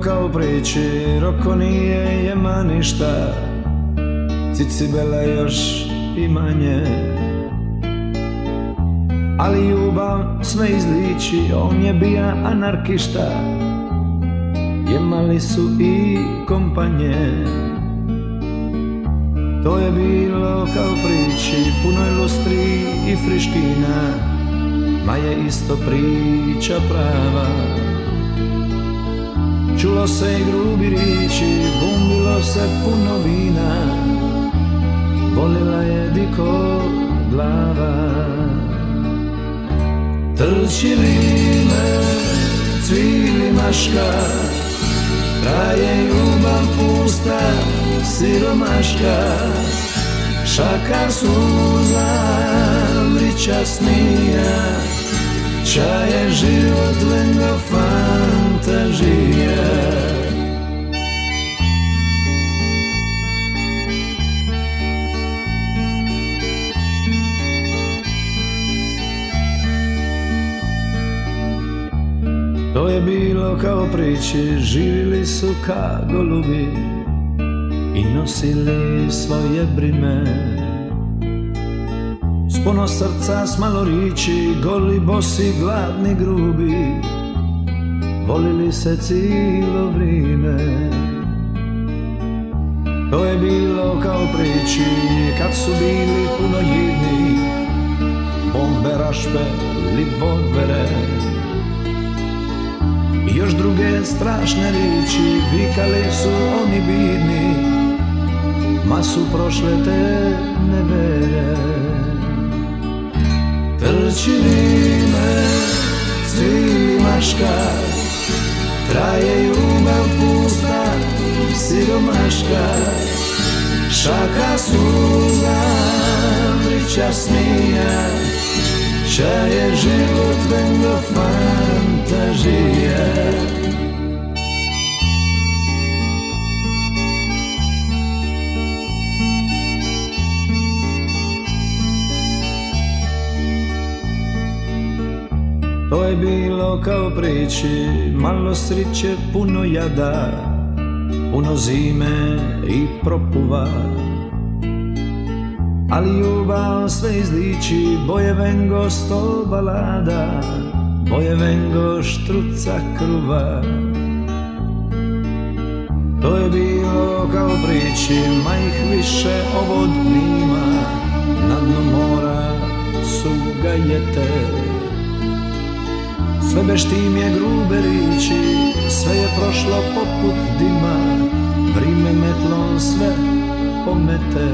kao priči, Roko nije jema ništa, Cicibela još i manje. Ali ljubav sve izliči, on je bija anarkišta, jemali su i kompanje. To je bilo kao priči, puno je lustri i friškina, ma je isto priča prava. Čulo se i grubi riči, bumbilo se puno vina, bolila je diko glava. Trči vime, cvili maška, traje ljubav pusta, siromaška. Šaka suza, vrića snija, čaje život vengo fantazija. To je bilo kao priči, živjeli su ka golubi i nosili svoje brime. S puno srca, s malo riči, goli, bosi, gladni, grubi, volili se cijelo vrime. To je bilo kao priči, kad su bili puno jedni, bombe, rašpe, livodvere i još druge strašne riči, vikali su oni bidni, ma su prošle te nevere. Trči vime, cvili maška, traje ljubav pusta, siromaška. Šaka suza, vrića snija, čaje život vengo fantazija. To je bilo kao priči, malo sriće, puno jada, puno zime i propuva. Ali ljubav sve izliči, boje vengo sto balada, boje vengo štruca kruva. To je bilo kao priči, ma ih više ovod nima, na dno mora su gajete. Sve beštim je grube riči, sve je prošlo poput dima, vrime metlom sve pomete.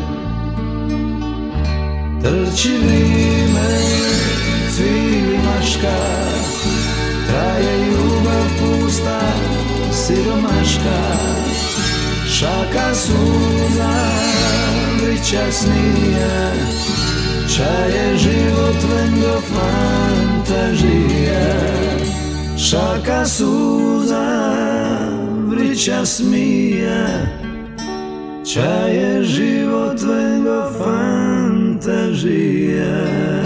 Trči vrime, cvili maška, traje ljubav pusta, siromaška. Šaka suza, vrića snija, čaje život vengo fantazija. Šaka suza, vrića smija, čaje život vengo fantazija.